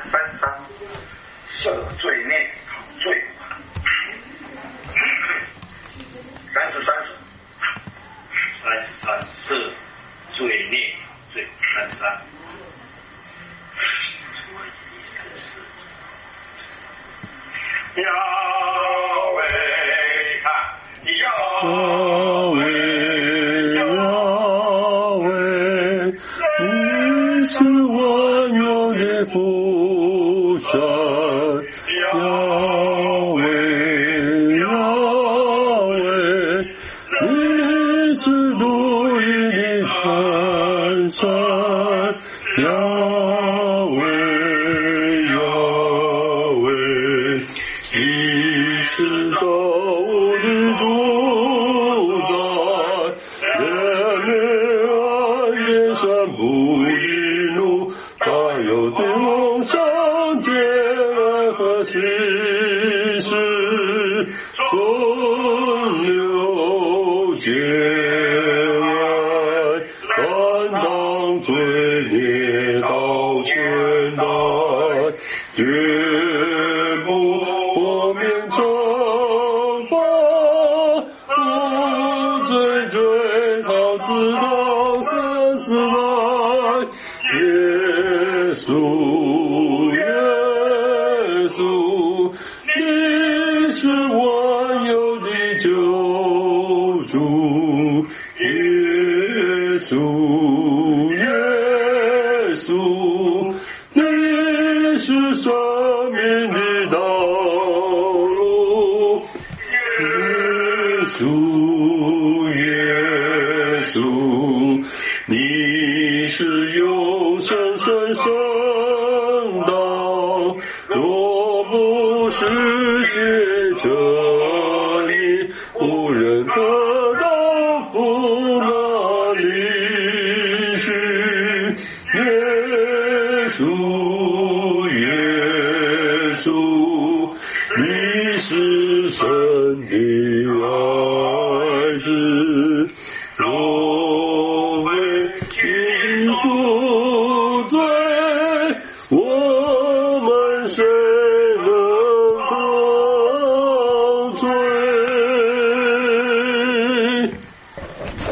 33赦罪孽罪，33赦罪孽罪33。亚维看，亚维，你是万有的父神，亚维，你是独一的真神，亚维。是造物的主宰，人民爱也善不离怒，他有的梦想见爱和心事，存留见爱，担当罪孽到千代，绝不我免惩罚，无罪追讨直到30代。耶稣，你是万有的救主。耶稣，你是生命的道路。耶稣，你是永生神圣道，若不是借着你，无人可到父那里去。耶稣，你是神的爱子，若为你赎罪，我